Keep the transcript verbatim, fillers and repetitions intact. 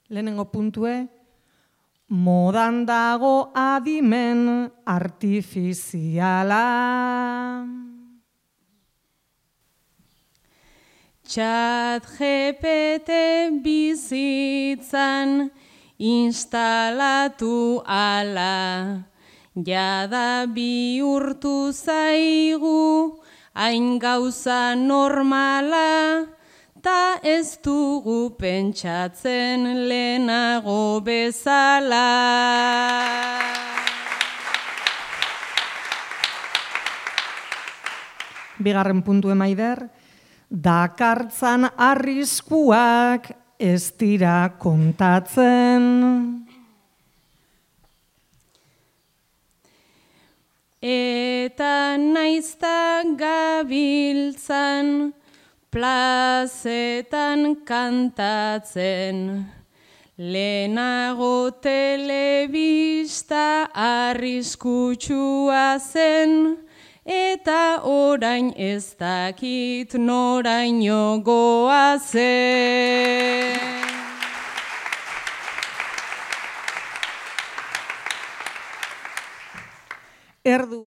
Lehenengo puntue, modan dago adimen artifiziala. Chat G P T bizitzan instalatu ala, jada bihurtu zaigu hain gauza normala, ta ez dugu pentsatzen lehenago bezala. Bigarren puntu emaider, dakartzan arriskuak ez dira kontatzen. Eta naizta gabiltzan plazetan kantatzen, lehenago telebista arriskutsua zen, eta orain ez dakit noraino goazen. Erdu